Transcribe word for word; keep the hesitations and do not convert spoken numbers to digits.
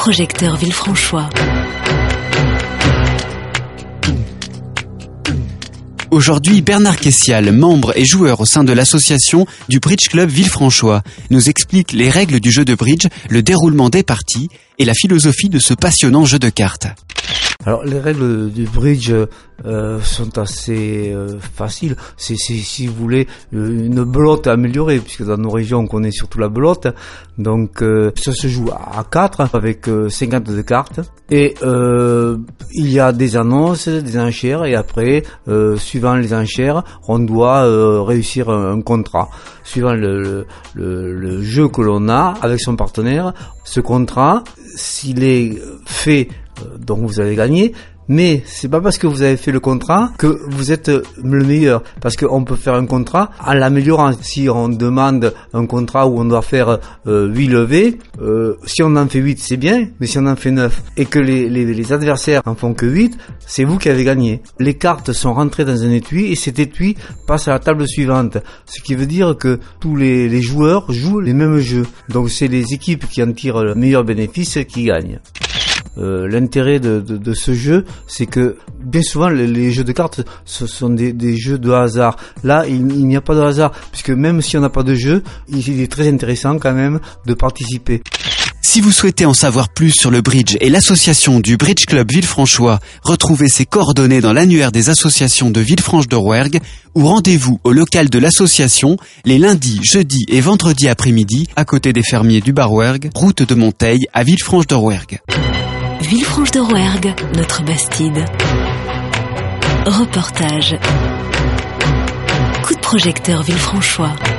projecteur Villefranchois. Aujourd'hui, Bernard Kessial, membre et joueur au sein de l'association du Bridge Club Villefranchois, nous explique les règles du jeu de bridge, le déroulement des parties et la philosophie de ce passionnant jeu de cartes. Alors les règles du bridge euh, sont assez euh, faciles. C'est, c'est si vous voulez une belote améliorée, puisque dans nos régions on connaît surtout la belote. Donc euh, ça se joue à quatre avec euh, cinquante de cartes. Et euh, il y a des annonces, des enchères, et après, euh, suivant les enchères, on doit euh, réussir un, un contrat. Suivant le, le, le jeu que l'on a avec son partenaire, ce contrat, s'il est fait, euh, donc vous allez gagner. Mais c'est pas parce que vous avez fait le contrat que vous êtes le meilleur, parce qu'on peut faire un contrat en l'améliorant. Si on demande un contrat où on doit faire euh, huit levées, euh, si on en fait huit c'est bien, mais si on en fait neuf et que les, les, les adversaires en font que huit, c'est vous qui avez gagné. Les cartes sont rentrées dans un étui et cet étui passe à la table suivante, ce qui veut dire que tous les, les joueurs jouent les mêmes jeux. Donc c'est les équipes qui en tirent le meilleur bénéfice qui gagnent. Euh, l'intérêt de, de, de ce jeu, c'est que bien souvent les, les jeux de cartes ce sont des, des jeux de hasard. Là, il, il n'y a pas de hasard, puisque même si on n'a pas de jeu, il est très intéressant quand même de participer. Si vous souhaitez en savoir plus sur le bridge et l'association du Bridge Club Villefranchois, retrouvez ses coordonnées dans l'annuaire des associations de Villefranche-de-Rouergue ou rendez-vous au local de l'association les lundis, jeudis et vendredis après-midi à côté des fermiers du Barouergue, route de Monteil à Villefranche-de-Rouergue. Villefranche-de-Rouergue, notre Bastide. Reportage. Coup de projecteur Villefranchois.